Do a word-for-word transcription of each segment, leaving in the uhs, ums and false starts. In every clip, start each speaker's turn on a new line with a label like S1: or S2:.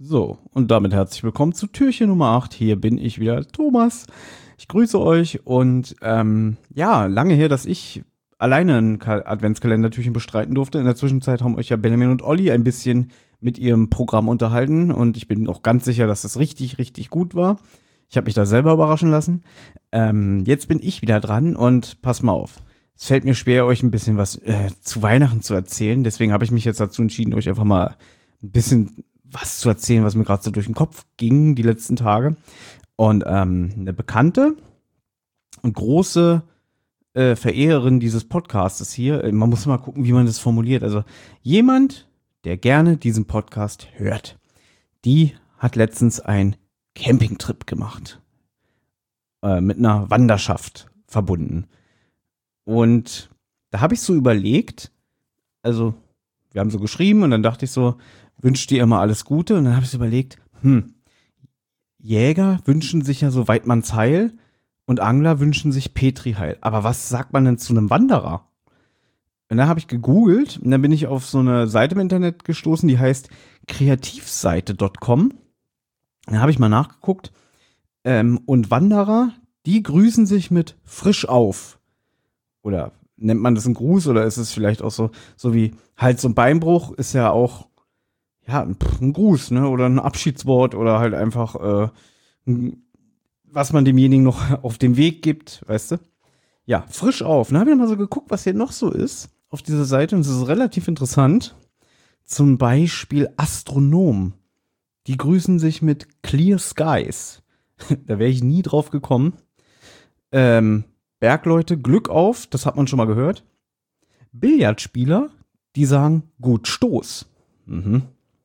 S1: So, und damit herzlich willkommen zu Türchen Nummer acht. Hier bin ich wieder, Thomas. Ich grüße euch und ähm, ja, lange her, dass ich alleine ein Adventskalendertürchen bestreiten durfte. In der Zwischenzeit haben euch ja Benjamin und Olli ein bisschen mit ihrem Programm unterhalten und ich bin auch ganz sicher, dass das richtig, richtig gut war. Ich habe mich da selber überraschen lassen. Ähm, jetzt bin ich wieder dran und pass mal auf. Es fällt mir schwer, euch ein bisschen was äh, zu Weihnachten zu erzählen. Deswegen habe ich mich jetzt dazu entschieden, euch einfach mal ein bisschen was zu erzählen, was mir gerade so durch den Kopf ging die letzten Tage. Und ähm, eine bekannte und große äh, Verehrerin dieses Podcastes hier, äh, man muss mal gucken, wie man das formuliert. Also jemand, der gerne diesen Podcast hört, die hat letztens einen Campingtrip gemacht. Äh, mit einer Wanderschaft verbunden. Und da habe ich so überlegt, also wir haben so geschrieben und dann dachte ich so, wünscht dir immer alles Gute? Und dann habe ich so überlegt, hm, Jäger wünschen sich ja so Weidmanns Heil und Angler wünschen sich Petri Heil. Aber was sagt man denn zu einem Wanderer? Und dann habe ich gegoogelt und dann bin ich auf so eine Seite im Internet gestoßen, die heißt kreativseite Punkt com. Dann habe ich mal nachgeguckt ähm, und Wanderer, die grüßen sich mit frisch auf. Oder nennt man das einen Gruß oder ist es vielleicht auch so, so wie Hals- und Beinbruch ist ja auch ja, ein, ein Gruß, ne? Oder ein Abschiedswort oder halt einfach, äh, was man demjenigen noch auf dem Weg gibt, weißt du? Ja, frisch auf. Dann habe ich mal so geguckt, was hier noch so ist auf dieser Seite und es ist relativ interessant. Zum Beispiel Astronomen. Die grüßen sich mit Clear Skies. Da wäre ich nie drauf gekommen. Ähm, Bergleute, Glück auf, das hat man schon mal gehört. Billardspieler, die sagen gut Stoß. Mhm.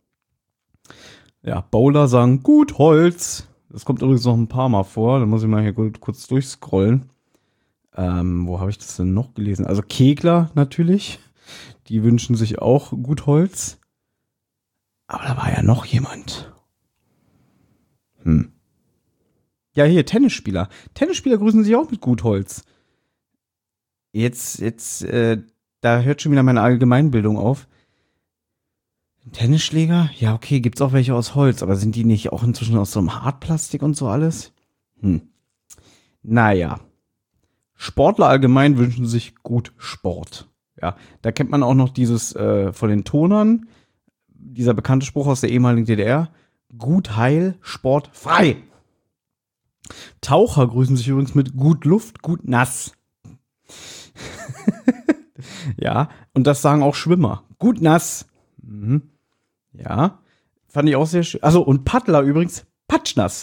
S1: Ja, Bowler sagen gut Holz. Das kommt übrigens noch ein paar Mal vor. Da muss ich mal hier kurz durchscrollen. Ähm, wo habe ich das denn noch gelesen? Also Kegler natürlich. Die wünschen sich auch gut Holz. Aber da war ja noch jemand. Hm. Ja, hier, Tennisspieler. Tennisspieler grüßen sich auch mit gut Holz. Jetzt, jetzt, äh, da hört schon wieder meine Allgemeinbildung auf. Tennisschläger? Ja, okay, gibt's auch welche aus Holz, aber sind die nicht auch inzwischen aus so einem Hartplastik und so alles? Hm. Naja. Sportler allgemein wünschen sich gut Sport. Ja, da kennt man auch noch dieses äh, von den Tonern, dieser bekannte Spruch aus der ehemaligen D D R. Gut Heil, Sport frei. Taucher grüßen sich übrigens mit gut Luft, gut nass. Ja, und das sagen auch Schwimmer. Gut nass. Mhm. Ja, fand ich auch sehr schön. Also und Paddler übrigens, patschnass.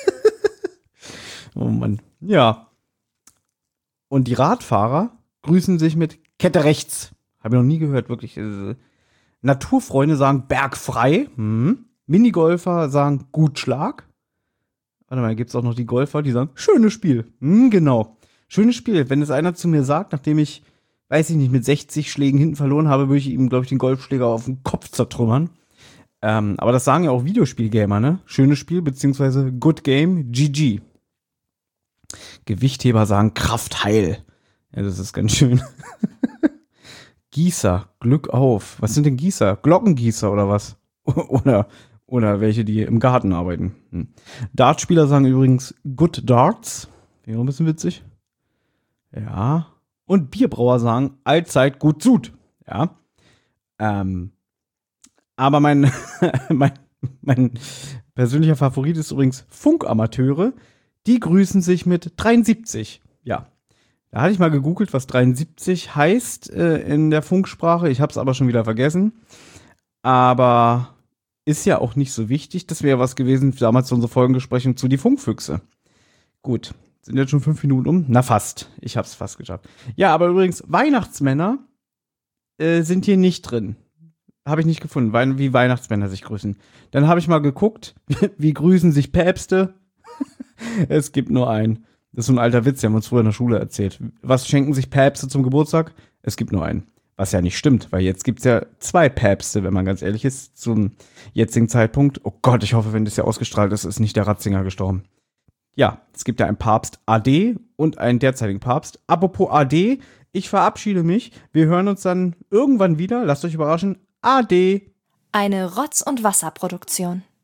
S1: Oh Mann. Ja. Und die Radfahrer grüßen sich mit Kette rechts. Habe ich noch nie gehört, wirklich. Naturfreunde sagen bergfrei. Mhm. Minigolfer sagen gut Schlag. Warte mal, gibt's auch noch die Golfer, die sagen schönes Spiel. Mhm, genau. Schönes Spiel. Wenn es einer zu mir sagt, nachdem ich, weiß ich nicht, mit sechzig Schlägen hinten verloren habe, würde ich ihm, glaube ich, den Golfschläger auf den Kopf zertrümmern. Ähm, aber das sagen ja auch Videospielgamer, ne? Schönes Spiel, beziehungsweise Good Game, G G. Gewichtheber sagen Kraft heil. Ja, das ist ganz schön. Gießer, Glück auf. Was sind denn Gießer? Glockengießer oder was? Oder, oder welche, die im Garten arbeiten. Hm. Dartspieler sagen übrigens Good Darts. Wäre ein bisschen witzig. Ja. Und Bierbrauer sagen allzeit gut Sud. Ja. Ähm. Aber mein, mein, mein persönlicher Favorit ist übrigens Funkamateure. Die grüßen sich mit dreiundsiebzig. Ja, da hatte ich mal gegoogelt, was dreiundsiebzig heißt äh, in der Funksprache. Ich habe es aber schon wieder vergessen. Aber ist ja auch nicht so wichtig. Das wäre was gewesen damals zu unserer Folgenbesprechung zu die Funkfüchse. Gut, sind jetzt schon fünf Minuten um? Na fast, ich habe es fast geschafft. Ja, aber übrigens, Weihnachtsmänner äh, sind hier nicht drin. Habe ich nicht gefunden, weil, wie Weihnachtsmänner sich grüßen. Dann habe ich mal geguckt, wie grüßen sich Päpste. Es gibt nur einen. Das ist so ein alter Witz, den haben wir uns früher in der Schule erzählt. Was schenken sich Päpste zum Geburtstag? Es gibt nur einen. Was ja nicht stimmt, weil jetzt gibt es ja zwei Päpste, wenn man ganz ehrlich ist, zum jetzigen Zeitpunkt. Oh Gott, ich hoffe, wenn das ja ausgestrahlt ist, ist nicht der Ratzinger gestorben. Ja, es gibt ja einen Papst A D und einen derzeitigen Papst. Apropos A D, ich verabschiede mich. Wir hören uns dann irgendwann wieder. Lasst euch überraschen. Ade.
S2: Eine Rotz- und Wasserproduktion.